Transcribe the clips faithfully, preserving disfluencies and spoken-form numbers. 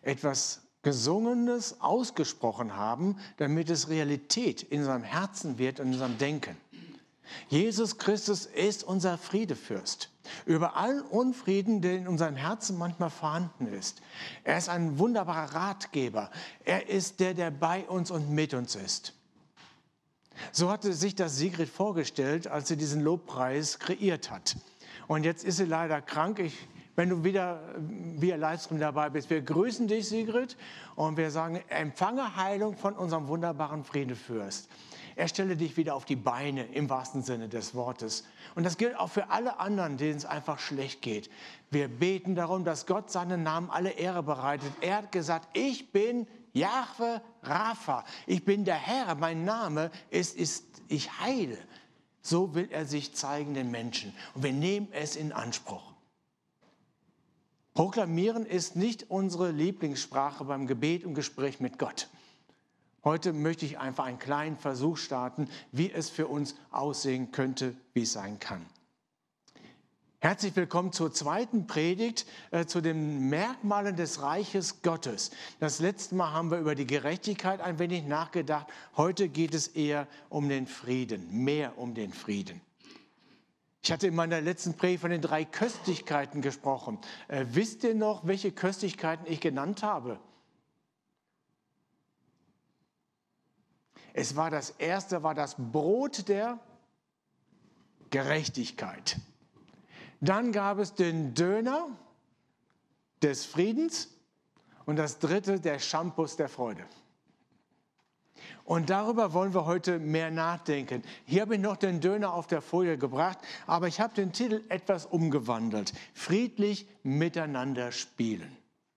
etwas Gesungenes ausgesprochen haben, damit es Realität in unserem Herzen wird und in unserem Denken. Jesus Christus ist unser Friedefürst. Über allen Unfrieden, der in unserem Herzen manchmal vorhanden ist. Er ist ein wunderbarer Ratgeber. Er ist der, der bei uns und mit uns ist. So hatte sich das Sigrid vorgestellt, als sie diesen Lobpreis kreiert hat. Und jetzt ist sie leider krank. Ich, wenn du wieder via Livestream dabei bist, wir grüßen dich, Sigrid, und wir sagen, empfange Heilung von unserem wunderbaren Friedefürst. Er stelle dich wieder auf die Beine im wahrsten Sinne des Wortes. Und das gilt auch für alle anderen, denen es einfach schlecht geht. Wir beten darum, dass Gott seinen Namen alle Ehre bereitet. Er hat gesagt, ich bin Jahwe Rapha. Ich bin der Herr. Mein Name ist, ist ich heile. So will er sich zeigen den Menschen. Und wir nehmen es in Anspruch. Proklamieren ist nicht unsere Lieblingssprache beim Gebet und Gespräch mit Gott. Heute möchte ich einfach einen kleinen Versuch starten, wie es für uns aussehen könnte, wie es sein kann. Herzlich willkommen zur zweiten Predigt, äh, zu den Merkmalen des Reiches Gottes. Das letzte Mal haben wir über die Gerechtigkeit ein wenig nachgedacht. Heute geht es eher um den Frieden, mehr um den Frieden. Ich hatte in meiner letzten Predigt von den drei Köstlichkeiten gesprochen. Äh, wisst ihr noch, welche Köstlichkeiten ich genannt habe? Es war das erste, war das Brot der Gerechtigkeit. Dann gab es den Döner des Friedens und das dritte, der Shampoo der Freude. Und darüber wollen wir heute mehr nachdenken. Hier habe ich noch den Döner auf der Folie gebracht, aber ich habe den Titel etwas umgewandelt. Friedlich miteinander spielen.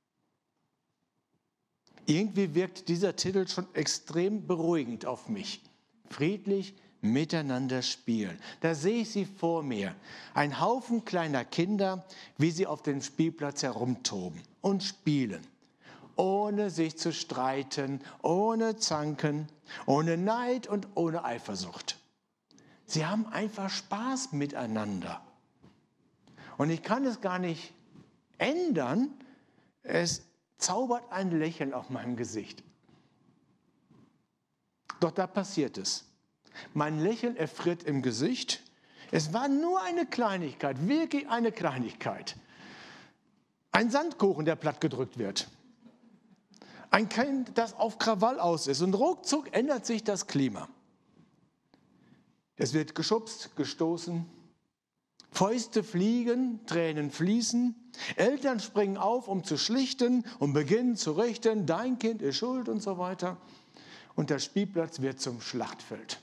Irgendwie wirkt dieser Titel schon extrem beruhigend auf mich. Friedlich miteinander spielen. Da sehe ich sie vor mir. Ein Haufen kleiner Kinder, wie sie auf dem Spielplatz herumtoben und spielen. Ohne sich zu streiten, ohne Zanken, ohne Neid und ohne Eifersucht. Sie haben einfach Spaß miteinander. Und ich kann es gar nicht ändern. Es zaubert ein Lächeln auf meinem Gesicht. Doch da passiert es. Mein Lächeln erfriert im Gesicht. Es war nur eine Kleinigkeit, wirklich eine Kleinigkeit. Ein Sandkuchen, der plattgedrückt wird. Ein Kind, das auf Krawall aus ist. Und ruckzuck ändert sich das Klima. Es wird geschubst, gestoßen. Fäuste fliegen, Tränen fließen. Eltern springen auf, um zu schlichten und beginnen zu richten. Dein Kind ist schuld und so weiter. Und der Spielplatz wird zum Schlachtfeld.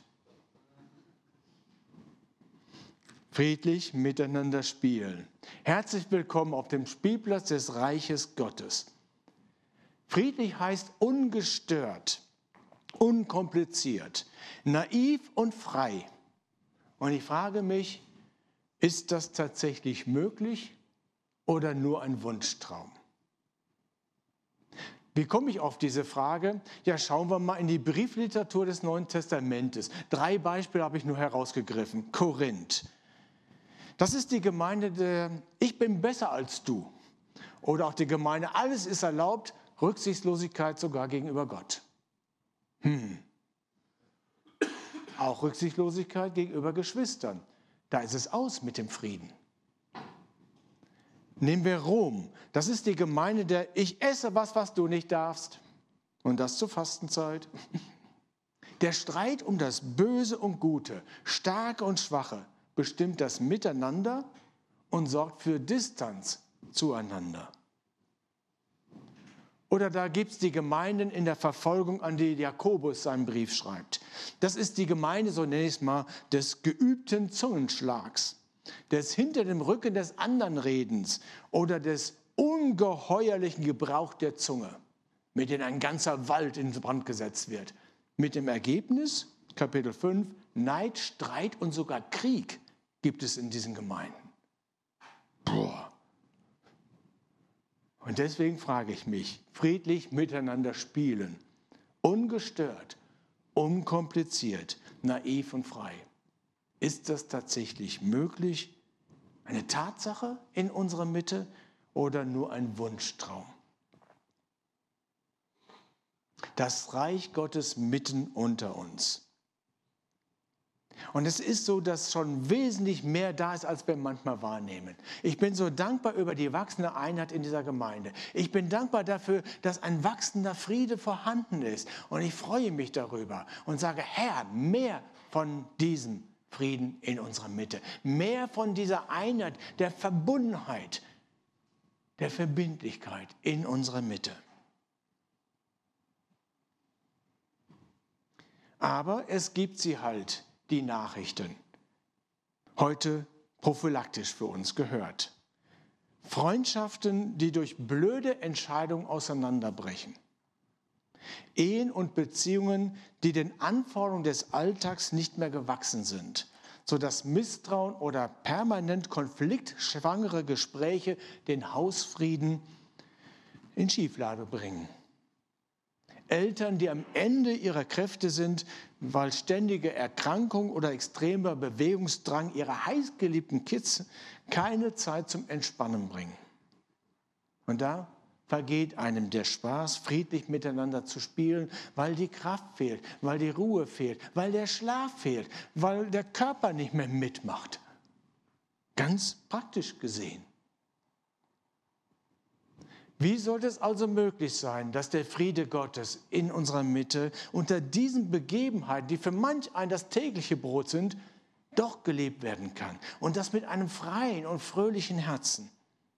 Friedlich miteinander spielen. Herzlich willkommen auf dem Spielplatz des Reiches Gottes. Friedlich heißt ungestört, unkompliziert, naiv und frei. Und ich frage mich, ist das tatsächlich möglich oder nur ein Wunschtraum? Wie komme ich auf diese Frage? Ja, schauen wir mal in die Briefliteratur des Neuen Testamentes. Drei Beispiele habe ich nur herausgegriffen. Korinth. Das ist die Gemeinde der Ich bin besser als du. Oder auch die Gemeinde Alles ist erlaubt, Rücksichtslosigkeit sogar gegenüber Gott. Hm. Auch Rücksichtslosigkeit gegenüber Geschwistern. Da ist es aus mit dem Frieden. Nehmen wir Rom. Das ist die Gemeinde der Ich esse was, was du nicht darfst. Und das zur Fastenzeit. Der Streit um das Böse und Gute, Starke und Schwache, bestimmt das Miteinander und sorgt für Distanz zueinander. Oder da gibt es die Gemeinden in der Verfolgung, an die Jakobus seinen Brief schreibt. Das ist die Gemeinde, so nenne ich es mal, des geübten Zungenschlags, des hinter dem Rücken des anderen Redens oder des ungeheuerlichen Gebrauch der Zunge, mit dem ein ganzer Wald in Brand gesetzt wird. Mit dem Ergebnis, Kapitel fünf, Neid, Streit und sogar Krieg gibt es in diesen Gemeinden. Boah. Und deswegen frage ich mich, friedlich miteinander spielen, ungestört, unkompliziert, naiv und frei. Ist das tatsächlich möglich? Eine Tatsache in unserer Mitte oder nur ein Wunschtraum? Das Reich Gottes mitten unter uns. Und es ist so, dass schon wesentlich mehr da ist, als wir manchmal wahrnehmen. Ich bin so dankbar über die wachsende Einheit in dieser Gemeinde. Ich bin dankbar dafür, dass ein wachsender Friede vorhanden ist. Und ich freue mich darüber und sage, Herr, mehr von diesem Frieden in unserer Mitte. Mehr von dieser Einheit, der Verbundenheit, der Verbindlichkeit in unserer Mitte. Aber es gibt sie halt, die Nachrichten. Heute prophylaktisch für uns gehört. Freundschaften, die durch blöde Entscheidungen auseinanderbrechen. Ehen und Beziehungen, die den Anforderungen des Alltags nicht mehr gewachsen sind, sodass Misstrauen oder permanent konfliktschwangere Gespräche den Hausfrieden in Schieflage bringen. Eltern, die am Ende ihrer Kräfte sind, weil ständige Erkrankung oder extremer Bewegungsdrang ihrer heißgeliebten Kids keine Zeit zum Entspannen bringen. Und da vergeht einem der Spaß, friedlich miteinander zu spielen, weil die Kraft fehlt, weil die Ruhe fehlt, weil der Schlaf fehlt, weil der Körper nicht mehr mitmacht. Ganz praktisch gesehen. Wie sollte es also möglich sein, dass der Friede Gottes in unserer Mitte unter diesen Begebenheiten, die für manch einen das tägliche Brot sind, doch gelebt werden kann? Und das mit einem freien und fröhlichen Herzen.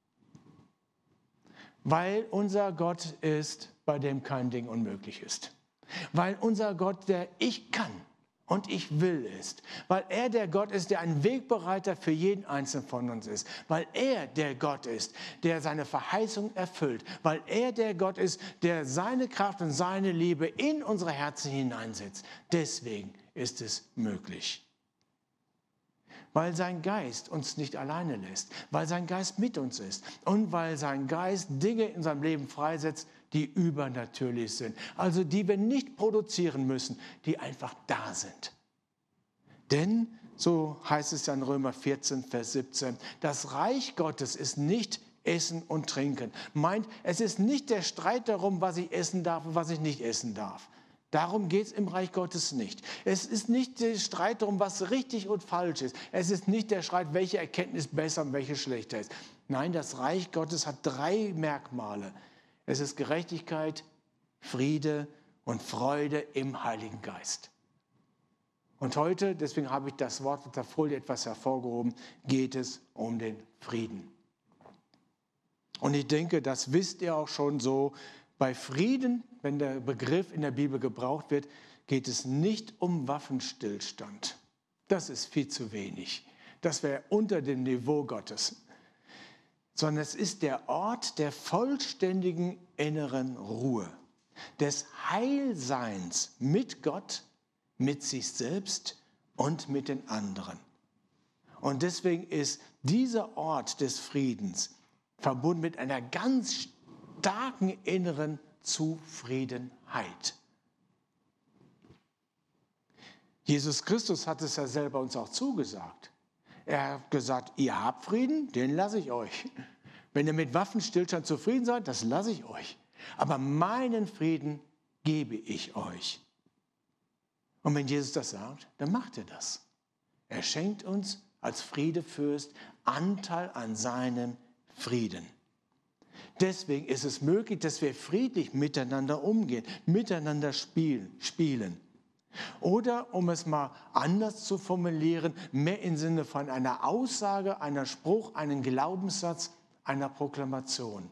Weil unser Gott ist, bei dem kein Ding unmöglich ist. Weil unser Gott der Ich kann und ich will ist. Weil er der Gott ist, der ein Wegbereiter für jeden Einzelnen von uns ist. Weil er der Gott ist, der seine Verheißung erfüllt. Weil er der Gott ist, der seine Kraft und seine Liebe in unsere Herzen hineinsetzt. Deswegen ist es möglich. Weil sein Geist uns nicht alleine lässt. Weil sein Geist mit uns ist. Und weil sein Geist Dinge in seinem Leben freisetzt, die übernatürlich sind. Also die wir nicht produzieren müssen, die einfach da sind. Denn, so heißt es ja in Römer vierzehn, Vers siebzehn, das Reich Gottes ist nicht Essen und Trinken. Meint, es ist nicht der Streit darum, was ich essen darf und was ich nicht essen darf. Darum geht es im Reich Gottes nicht. Es ist nicht der Streit darum, was richtig und falsch ist. Es ist nicht der Streit, welche Erkenntnis besser und welche schlechter ist. Nein, das Reich Gottes hat drei Merkmale. Es ist Gerechtigkeit, Friede und Freude im Heiligen Geist. Und heute, deswegen habe ich das Wort auf der Folie etwas hervorgehoben, geht es um den Frieden. Und ich denke, das wisst ihr auch schon so, bei Frieden, wenn der Begriff in der Bibel gebraucht wird, geht es nicht um Waffenstillstand. Das ist viel zu wenig. Das wäre unter dem Niveau Gottes. Sondern es ist der Ort der vollständigen inneren Ruhe, des Heilseins mit Gott, mit sich selbst und mit den anderen. Und deswegen ist dieser Ort des Friedens verbunden mit einer ganz starken inneren Zufriedenheit. Jesus Christus hat es ja selber uns auch zugesagt. Er hat gesagt, ihr habt Frieden, den lasse ich euch. Wenn ihr mit Waffenstillstand zufrieden seid, das lasse ich euch. Aber meinen Frieden gebe ich euch. Und wenn Jesus das sagt, dann macht er das. Er schenkt uns als Friedefürst Anteil an seinem Frieden. Deswegen ist es möglich, dass wir friedlich miteinander umgehen, miteinander spielen. spielen. Oder, um es mal anders zu formulieren, mehr im Sinne von einer Aussage, einer Spruch, einem Glaubenssatz, einer Proklamation.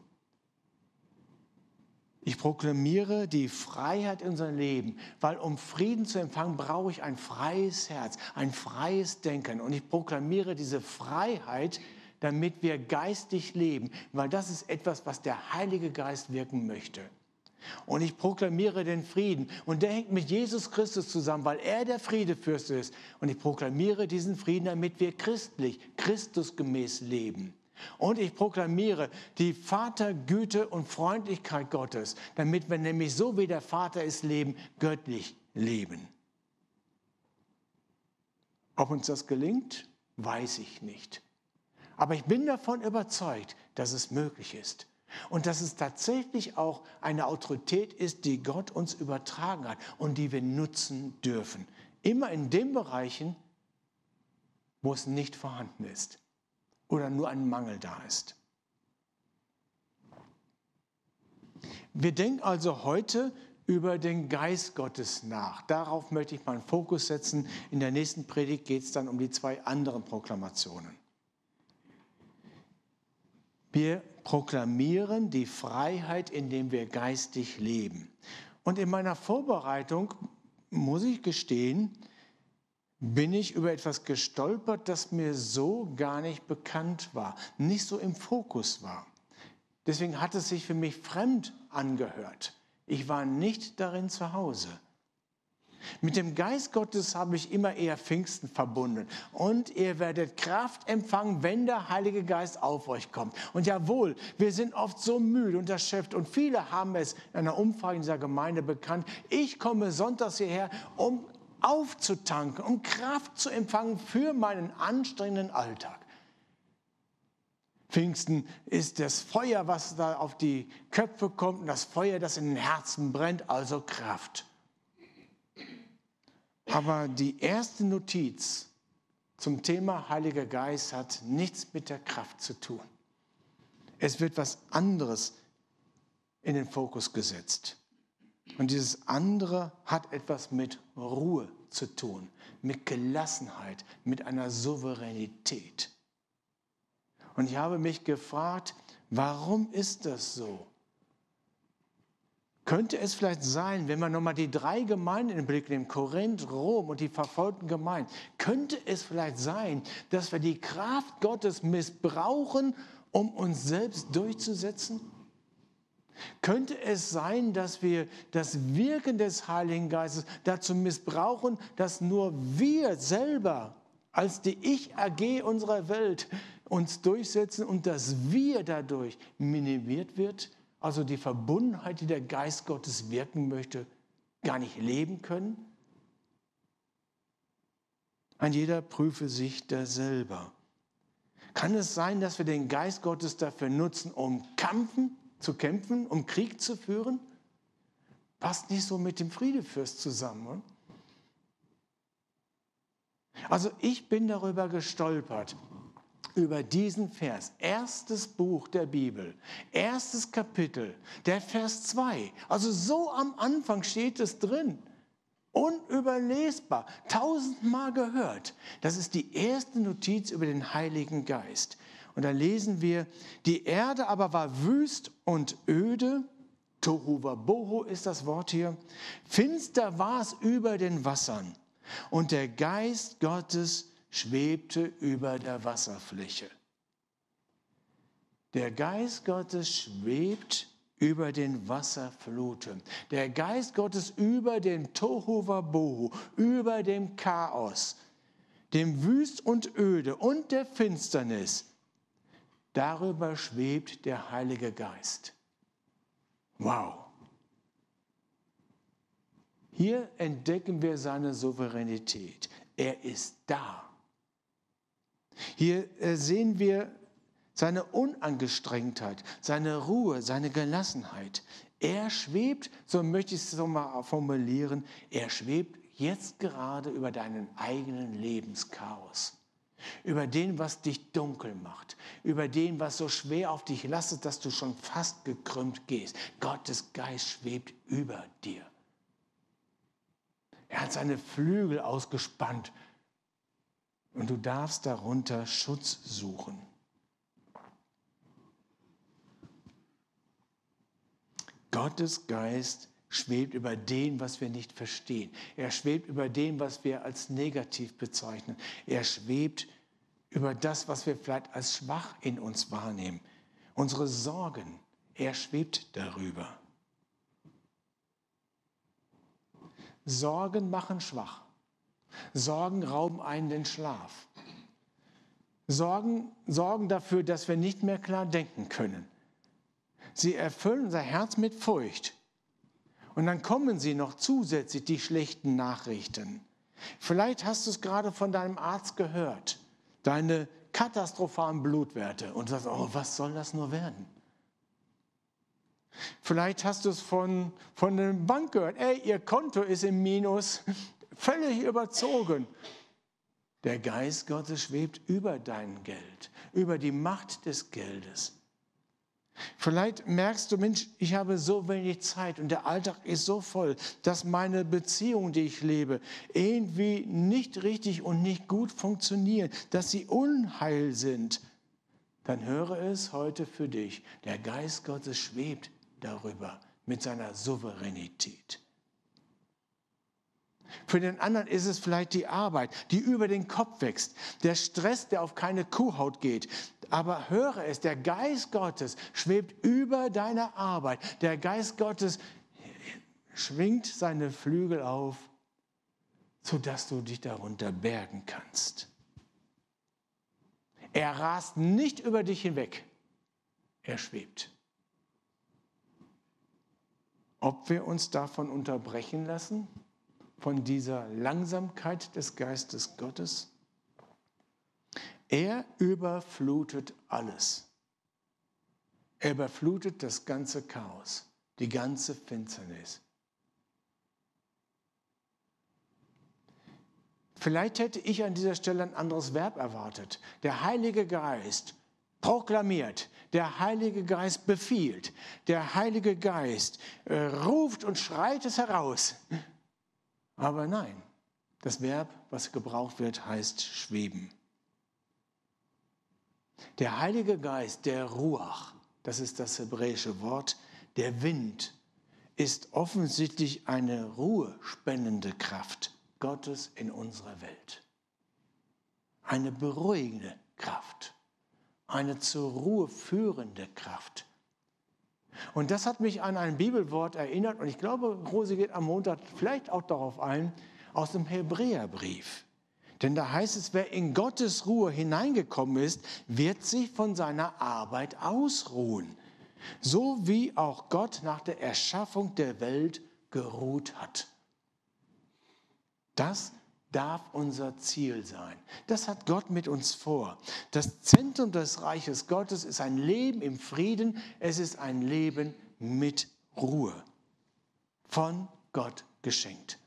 Ich proklamiere die Freiheit in unserem Leben, weil um Frieden zu empfangen, brauche ich ein freies Herz, ein freies Denken. Und ich proklamiere diese Freiheit, damit wir geistig leben, weil das ist etwas, was der Heilige Geist wirken möchte. Und ich proklamiere den Frieden. Und der hängt mit Jesus Christus zusammen, weil er der Friedefürst ist. Und ich proklamiere diesen Frieden, damit wir christlich, Christusgemäß leben. Und ich proklamiere die Vatergüte und Freundlichkeit Gottes, damit wir nämlich so wie der Vater ist leben, göttlich leben. Ob uns das gelingt, weiß ich nicht. Aber ich bin davon überzeugt, dass es möglich ist. Und dass es tatsächlich auch eine Autorität ist, die Gott uns übertragen hat und die wir nutzen dürfen. Immer in den Bereichen, wo es nicht vorhanden ist oder nur ein Mangel da ist. Wir denken also heute über den Geist Gottes nach. Darauf möchte ich meinen Fokus setzen. In der nächsten Predigt geht es dann um die zwei anderen Proklamationen. Wir proklamieren die Freiheit, indem wir geistig leben. Und in meiner Vorbereitung, muss ich gestehen, bin ich über etwas gestolpert, das mir so gar nicht bekannt war, nicht so im Fokus war. Deswegen hat es sich für mich fremd angehört. Ich war nicht darin zu Hause. Mit dem Geist Gottes habe ich immer eher Pfingsten verbunden. Und ihr werdet Kraft empfangen, wenn der Heilige Geist auf euch kommt. Und jawohl, wir sind oft so müde und erschöpft. Und viele haben es in einer Umfrage in dieser Gemeinde bekannt. Ich komme sonntags hierher, um aufzutanken, um Kraft zu empfangen für meinen anstrengenden Alltag. Pfingsten ist das Feuer, was da auf die Köpfe kommt, und das Feuer, das in den Herzen brennt, also Kraft. Aber die erste Notiz zum Thema Heiliger Geist hat nichts mit der Kraft zu tun. Es wird was anderes in den Fokus gesetzt. Und dieses andere hat etwas mit Ruhe zu tun, mit Gelassenheit, mit einer Souveränität. Und ich habe mich gefragt, warum ist das so? Könnte es vielleicht sein, wenn man nochmal die drei Gemeinden in den Blick nimmt, Korinth, Rom und die verfolgten Gemeinden, könnte es vielleicht sein, dass wir die Kraft Gottes missbrauchen, um uns selbst durchzusetzen? Könnte es sein, dass wir das Wirken des Heiligen Geistes dazu missbrauchen, dass nur wir selber als die Ich-A G unserer Welt uns durchsetzen und dass wir dadurch minimiert wird, also die Verbundenheit, die der Geist Gottes wirken möchte, gar nicht leben können? Ein jeder prüfe sich da selber. Kann es sein, dass wir den Geist Gottes dafür nutzen, um kämpfen, zu kämpfen, um Krieg zu führen? Passt nicht so mit dem Friedefürst zusammen, oder? Also ich bin darüber gestolpert, über diesen Vers, erstes Buch der Bibel, erstes Kapitel, der Vers zwei. Also so am Anfang steht es drin, unüberlesbar, tausendmal gehört. Das ist die erste Notiz über den Heiligen Geist. Und da lesen wir, die Erde aber war wüst und öde, Tohu Wabohu ist das Wort hier, finster war es über den Wassern. Und der Geist Gottes schwebte über der Wasserfläche. Der Geist Gottes schwebt über den Wasserfluten. Der Geist Gottes über dem Tohu Wabohu, über dem Chaos, dem Wüst und Öde und der Finsternis. Darüber schwebt der Heilige Geist. Wow! Hier entdecken wir seine Souveränität. Er ist da. Hier sehen wir seine Unangestrengtheit, seine Ruhe, seine Gelassenheit. Er schwebt, so möchte ich es so mal formulieren, er schwebt jetzt gerade über deinen eigenen Lebenschaos. Über den, was dich dunkel macht. Über den, was so schwer auf dich lastet, dass du schon fast gekrümmt gehst. Gottes Geist schwebt über dir. Er hat seine Flügel ausgespannt und du darfst darunter Schutz suchen. Gottes Geist schwebt über dem, was wir nicht verstehen. Er schwebt über dem, was wir als negativ bezeichnen. Er schwebt über das, was wir vielleicht als schwach in uns wahrnehmen. Unsere Sorgen, er schwebt darüber. Sorgen machen schwach. Sorgen rauben einen den Schlaf. Sorgen sorgen dafür, dass wir nicht mehr klar denken können. Sie erfüllen unser Herz mit Furcht. Und dann kommen sie noch zusätzlich, die schlechten Nachrichten. Vielleicht hast du es gerade von deinem Arzt gehört, deine katastrophalen Blutwerte und sagst, oh, was soll das nur werden? Vielleicht hast du es von, von der Bank gehört. Ey, ihr Konto ist im Minus. Völlig überzogen. Der Geist Gottes schwebt über dein Geld, über die Macht des Geldes. Vielleicht merkst du, Mensch, ich habe so wenig Zeit und der Alltag ist so voll, dass meine Beziehungen, die ich lebe, irgendwie nicht richtig und nicht gut funktionieren, dass sie unheil sind. Dann höre es heute für dich. Der Geist Gottes schwebt darüber mit seiner Souveränität. Für den anderen ist es vielleicht die Arbeit, die über den Kopf wächst, der Stress, der auf keine Kuhhaut geht. Aber höre es, der Geist Gottes schwebt über deiner Arbeit. Der Geist Gottes schwingt seine Flügel auf, sodass du dich darunter bergen kannst. Er rast nicht über dich hinweg, er schwebt. Ob wir uns davon unterbrechen lassen? Von dieser Langsamkeit des Geistes Gottes. Er überflutet alles. Er überflutet das ganze Chaos, die ganze Finsternis. Vielleicht hätte ich an dieser Stelle ein anderes Verb erwartet. Der Heilige Geist proklamiert, der Heilige Geist befiehlt, der Heilige Geist äh, ruft und schreit es heraus. Aber nein, das Verb, was gebraucht wird, heißt schweben. Der Heilige Geist, der Ruach, das ist das hebräische Wort, der Wind, ist offensichtlich eine ruhespendende Kraft Gottes in unserer Welt. Eine beruhigende Kraft, eine zur Ruhe führende Kraft. Und das hat mich an ein Bibelwort erinnert, und ich glaube, Rosi geht am Montag vielleicht auch darauf ein, aus dem Hebräerbrief. Denn da heißt es, wer in Gottes Ruhe hineingekommen ist, wird sich von seiner Arbeit ausruhen. So wie auch Gott nach der Erschaffung der Welt geruht hat. Das darf unser Ziel sein. Das hat Gott mit uns vor. Das Zentrum des Reiches Gottes ist ein Leben im Frieden. Es ist ein Leben mit Ruhe. Von Gott geschenkt.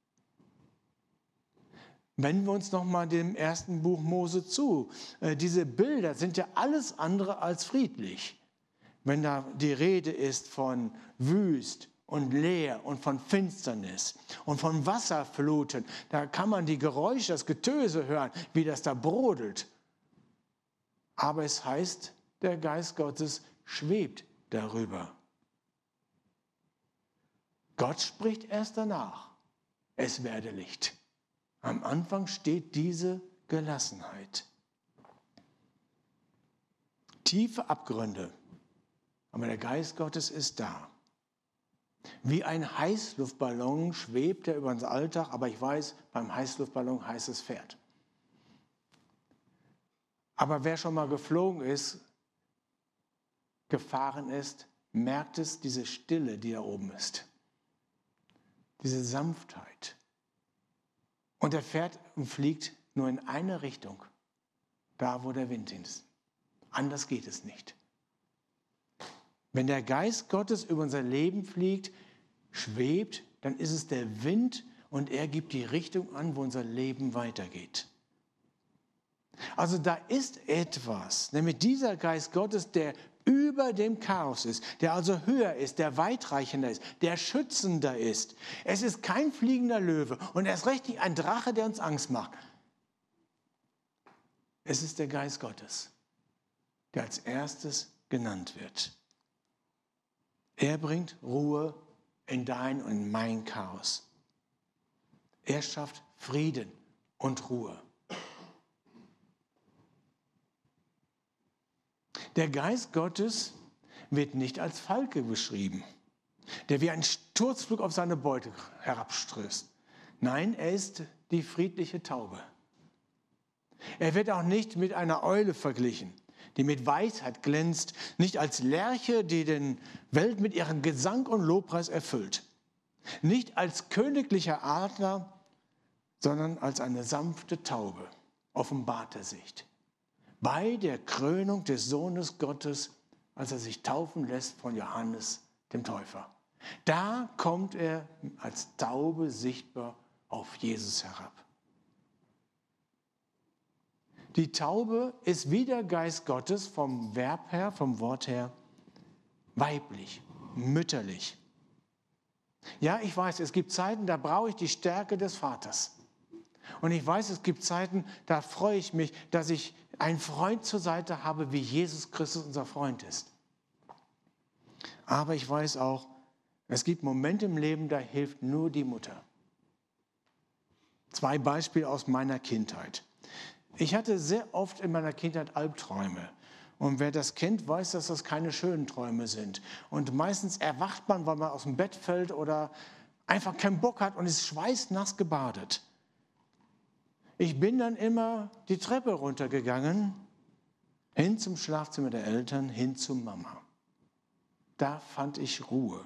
Wenden wir uns nochmal dem ersten Buch Mose zu. Äh, diese Bilder sind ja alles andere als friedlich. Wenn da die Rede ist von wüst und leer und von Finsternis und von Wasserfluten, da kann man die Geräusche, das Getöse hören, wie das da brodelt. Aber es heißt, der Geist Gottes schwebt darüber. Gott spricht erst danach, es werde Licht. Am Anfang steht diese Gelassenheit. Tiefe Abgründe, aber der Geist Gottes ist da. Wie ein Heißluftballon schwebt er über den Alltag, aber ich weiß, beim Heißluftballon heißt es Pferd. Aber wer schon mal geflogen ist, gefahren ist, merkt es, diese Stille, die da oben ist. Diese Sanftheit. Und er fährt und fliegt nur in eine Richtung, da wo der Wind ist. Anders geht es nicht. Wenn der Geist Gottes über unser Leben fliegt, schwebt, dann ist es der Wind und er gibt die Richtung an, wo unser Leben weitergeht. Also da ist etwas, nämlich dieser Geist Gottes, der über dem Chaos ist, der also höher ist, der weitreichender ist, der schützender ist. Es ist kein fliegender Löwe und erst recht nicht ein Drache, der uns Angst macht. Es ist der Geist Gottes, der als erstes genannt wird. Er bringt Ruhe in dein und in mein Chaos. Er schafft Frieden und Ruhe. Der Geist Gottes wird nicht als Falke beschrieben, der wie ein Sturzflug auf seine Beute herabstößt. Nein, er ist die friedliche Taube. Er wird auch nicht mit einer Eule verglichen, die mit Weisheit glänzt, nicht als Lerche, die den Welt mit ihrem Gesang und Lobpreis erfüllt. Nicht als königlicher Adler, sondern als eine sanfte Taube, offenbart er sich. Bei der Krönung des Sohnes Gottes, als er sich taufen lässt von Johannes dem Täufer. Da kommt er als Taube sichtbar auf Jesus herab. Die Taube ist wie der Geist Gottes vom Verb her, vom Wort her, weiblich, mütterlich. Ja, ich weiß, es gibt Zeiten, da brauche ich die Stärke des Vaters. Und ich weiß, es gibt Zeiten, da freue ich mich, dass ich einen Freund zur Seite habe, wie Jesus Christus unser Freund ist. Aber ich weiß auch, es gibt Momente im Leben, da hilft nur die Mutter. Zwei Beispiele aus meiner Kindheit. Ich hatte sehr oft in meiner Kindheit Albträume. Und wer das kennt, weiß, dass das keine schönen Träume sind. Und meistens erwacht man, weil man aus dem Bett fällt oder einfach keinen Bock hat und ist schweißnass gebadet. Ich bin dann immer die Treppe runtergegangen, hin zum Schlafzimmer der Eltern, hin zu Mama. Da fand ich Ruhe.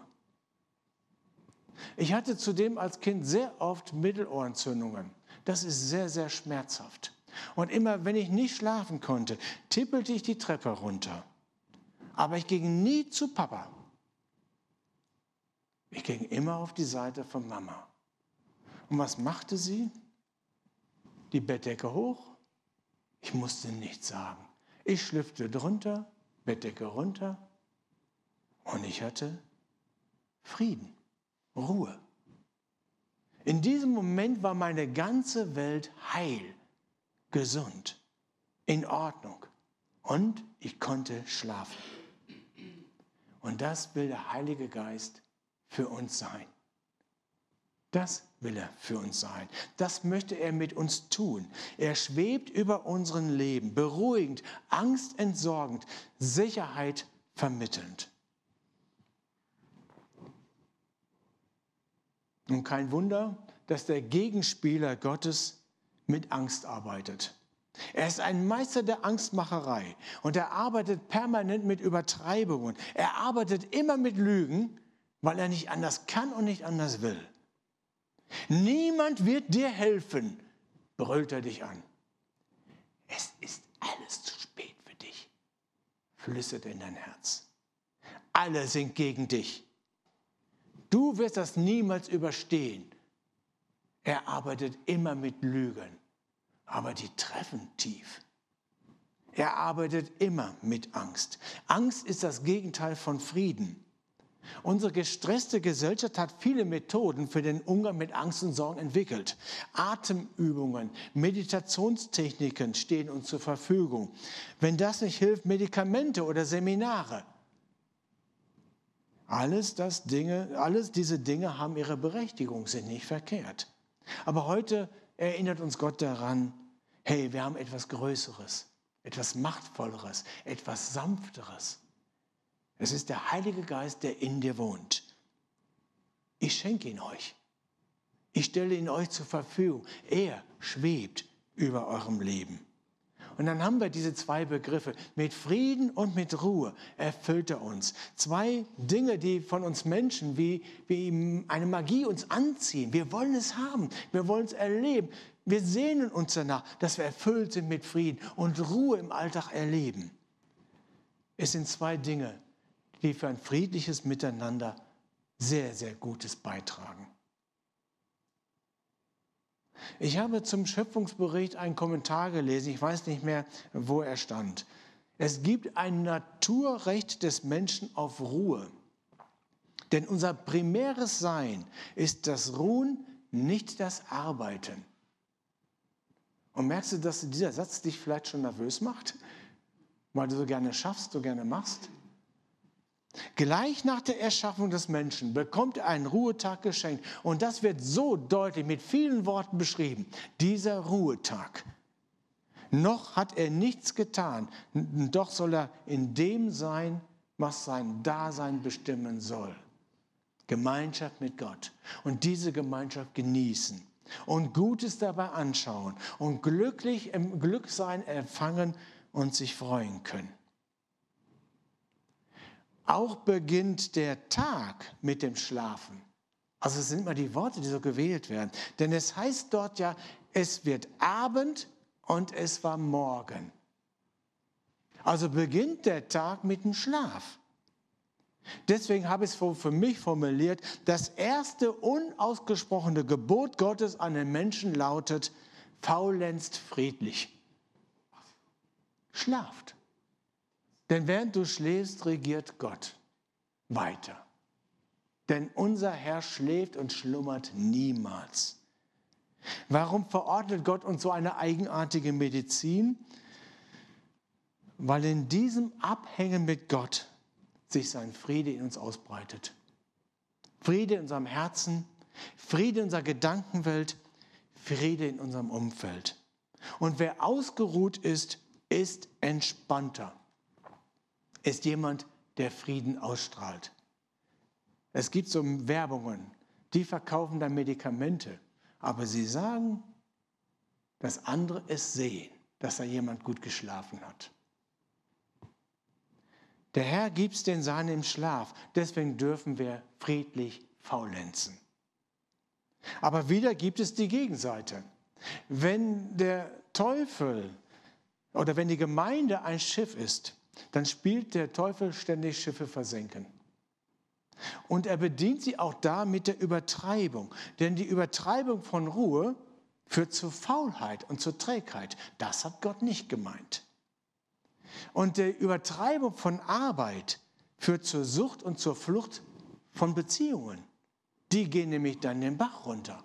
Ich hatte zudem als Kind sehr oft Mittelohrentzündungen. Das ist sehr, sehr schmerzhaft. Und immer, wenn ich nicht schlafen konnte, tippelte ich die Treppe runter. Aber ich ging nie zu Papa. Ich ging immer auf die Seite von Mama. Und was machte sie? Die Bettdecke hoch. Ich musste nichts sagen. Ich schlüpfte drunter, Bettdecke runter und ich hatte Frieden, Ruhe. In diesem Moment war meine ganze Welt heil, gesund, in Ordnung und ich konnte schlafen. Und das will der Heilige Geist für uns sein. Das will er für uns sein. Das möchte er mit uns tun. Er schwebt über unserem Leben, beruhigend, angstentsorgend, Sicherheit vermittelnd. Und kein Wunder, dass der Gegenspieler Gottes mit Angst arbeitet. Er ist ein Meister der Angstmacherei und er arbeitet permanent mit Übertreibungen. Er arbeitet immer mit Lügen, weil er nicht anders kann und nicht anders will. Niemand wird dir helfen, brüllt er dich an. Es ist alles zu spät für dich, flüstert er in dein Herz. Alle sind gegen dich. Du wirst das niemals überstehen. Er arbeitet immer mit Lügen, aber die treffen tief. Er arbeitet immer mit Angst. Angst ist das Gegenteil von Frieden. Unsere gestresste Gesellschaft hat viele Methoden für den Umgang mit Angst und Sorgen entwickelt. Atemübungen, Meditationstechniken stehen uns zur Verfügung. Wenn das nicht hilft, Medikamente oder Seminare. Alles, das Dinge, alles diese Dinge haben ihre Berechtigung, sind nicht verkehrt. Aber heute erinnert uns Gott daran, hey, wir haben etwas Größeres, etwas Machtvolleres, etwas Sanfteres. Es ist der Heilige Geist, der in dir wohnt. Ich schenke ihn euch. Ich stelle ihn euch zur Verfügung. Er schwebt über eurem Leben. Und dann haben wir diese zwei Begriffe. Mit Frieden und mit Ruhe erfüllt er uns. Zwei Dinge, die von uns Menschen wie, wie eine Magie uns anziehen. Wir wollen es haben. Wir wollen es erleben. Wir sehnen uns danach, dass wir erfüllt sind mit Frieden und Ruhe im Alltag erleben. Es sind zwei Dinge, die für ein friedliches Miteinander sehr, sehr Gutes beitragen. Ich habe zum Schöpfungsbericht einen Kommentar gelesen, ich weiß nicht mehr, wo er stand. Es gibt ein Naturrecht des Menschen auf Ruhe. Denn unser primäres Sein ist das Ruhen, nicht das Arbeiten. Und merkst du, dass dieser Satz dich vielleicht schon nervös macht? Weil du so gerne schaffst, so gerne machst? Gleich nach der Erschaffung des Menschen bekommt er einen Ruhetag geschenkt. Und das wird so deutlich mit vielen Worten beschrieben. Dieser Ruhetag. Noch hat er nichts getan, doch soll er in dem sein, was sein Dasein bestimmen soll. Gemeinschaft mit Gott. Und diese Gemeinschaft genießen. Und Gutes dabei anschauen. Und glücklich im Glücksein empfangen und sich freuen können. Auch beginnt der Tag mit dem Schlafen. Also es sind immer die Worte, die so gewählt werden. Denn es heißt dort ja, es wird Abend und es war Morgen. Also beginnt der Tag mit dem Schlaf. Deswegen habe ich es für mich formuliert, das erste unausgesprochene Gebot Gottes an den Menschen lautet, faulenzt friedlich. Schlaft. Denn während du schläfst, regiert Gott weiter. Denn unser Herr schläft und schlummert niemals. Warum verordnet Gott uns so eine eigenartige Medizin? Weil in diesem Abhängen mit Gott sich sein Friede in uns ausbreitet. Friede in unserem Herzen, Friede in unserer Gedankenwelt, Friede in unserem Umfeld. Und wer ausgeruht ist, ist entspannter. Ist jemand, der Frieden ausstrahlt. Es gibt so Werbungen, die verkaufen dann Medikamente, aber sie sagen, dass andere es sehen, dass da jemand gut geschlafen hat. Der Herr gibt den Sahne im Schlaf, deswegen dürfen wir friedlich faulenzen. Aber wieder gibt es die Gegenseite. Wenn der Teufel oder wenn die Gemeinde ein Schiff ist, dann spielt der Teufel ständig Schiffe versenken. Und er bedient sie auch da mit der Übertreibung. Denn die Übertreibung von Ruhe führt zu Faulheit und zur Trägheit. Das hat Gott nicht gemeint. Und die Übertreibung von Arbeit führt zur Sucht und zur Flucht von Beziehungen. Die gehen nämlich dann den Bach runter.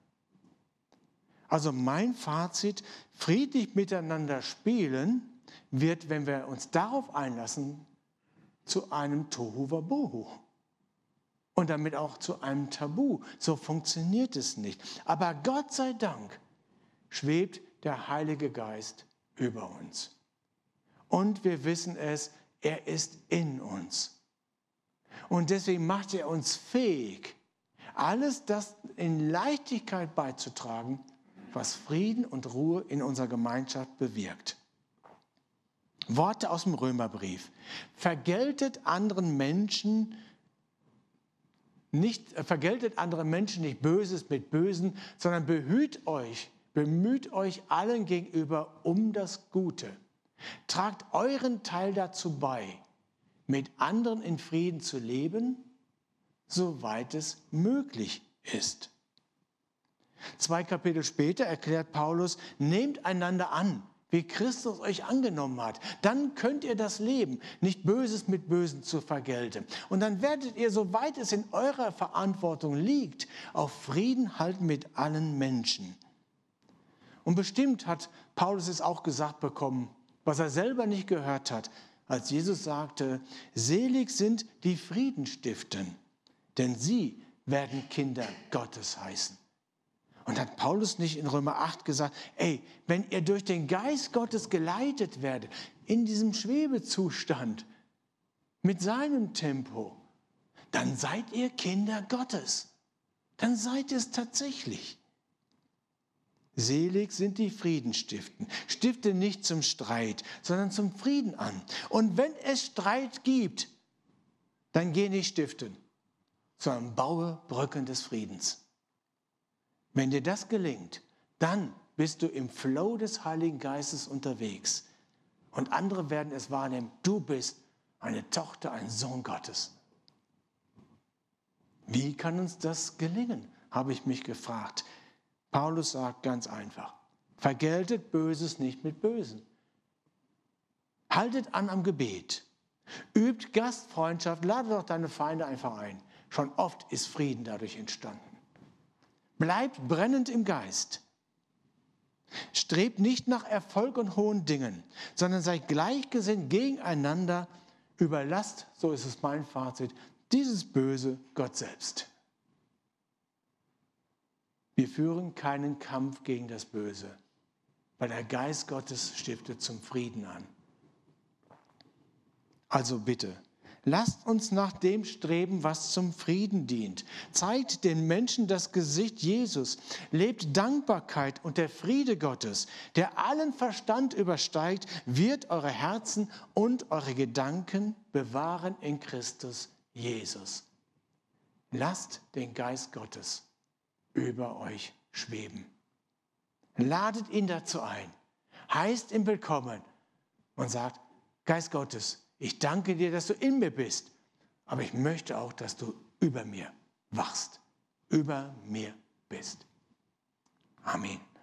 Also mein Fazit, friedlich miteinander spielen, wird, wenn wir uns darauf einlassen, zu einem Tohuwabohu. Und damit auch zu einem Tabu. So funktioniert es nicht. Aber Gott sei Dank schwebt der Heilige Geist über uns. Und wir wissen es, er ist in uns. Und deswegen macht er uns fähig, alles das in Leichtigkeit beizutragen, was Frieden und Ruhe in unserer Gemeinschaft bewirkt. Worte aus dem Römerbrief. Vergeltet anderen Menschen nicht, vergeltet anderen Menschen nicht Böses mit Bösen, sondern bemüht euch, bemüht euch allen gegenüber um das Gute. Tragt euren Teil dazu bei, mit anderen in Frieden zu leben, soweit es möglich ist. Zwei Kapitel später erklärt Paulus, nehmt einander an, wie Christus euch angenommen hat. Dann könnt ihr das Leben, nicht Böses mit Bösen zu vergelten. Und dann werdet ihr, soweit es in eurer Verantwortung liegt, auf Frieden halten mit allen Menschen. Und bestimmt hat Paulus es auch gesagt bekommen, was er selber nicht gehört hat, als Jesus sagte, selig sind die Frieden stiften, denn sie werden Kinder Gottes heißen. Und hat Paulus nicht in Römer acht gesagt, ey, wenn ihr durch den Geist Gottes geleitet werdet, in diesem Schwebezustand, mit seinem Tempo, dann seid ihr Kinder Gottes. Dann seid ihr es tatsächlich. Selig sind die Frieden stiften. Stifte nicht zum Streit, sondern zum Frieden an. Und wenn es Streit gibt, dann geh nicht stiften, sondern baue Brücken des Friedens. Wenn dir das gelingt, dann bist du im Flow des Heiligen Geistes unterwegs. Und andere werden es wahrnehmen, du bist eine Tochter, ein Sohn Gottes. Wie kann uns das gelingen, habe ich mich gefragt. Paulus sagt ganz einfach, vergeltet Böses nicht mit Bösen. Haltet an am Gebet. Übt Gastfreundschaft, lade doch deine Feinde einfach ein. Schon oft ist Frieden dadurch entstanden. Bleibt brennend im Geist. Strebt nicht nach Erfolg und hohen Dingen, sondern seid gleichgesinnt gegeneinander. Überlasst, so ist es mein Fazit, dieses Böse Gott selbst. Wir führen keinen Kampf gegen das Böse, weil der Geist Gottes stiftet zum Frieden an. Also bitte, lasst uns nach dem streben, was zum Frieden dient. Zeigt den Menschen das Gesicht Jesus. Lebt Dankbarkeit und der Friede Gottes, der allen Verstand übersteigt, wird eure Herzen und eure Gedanken bewahren in Christus Jesus. Lasst den Geist Gottes über euch schweben. Ladet ihn dazu ein. Heißt ihn willkommen und sagt, Geist Gottes, ich danke dir, dass du in mir bist. aber ich möchte auch, dass du über mir wachst, über mir bist. Amen.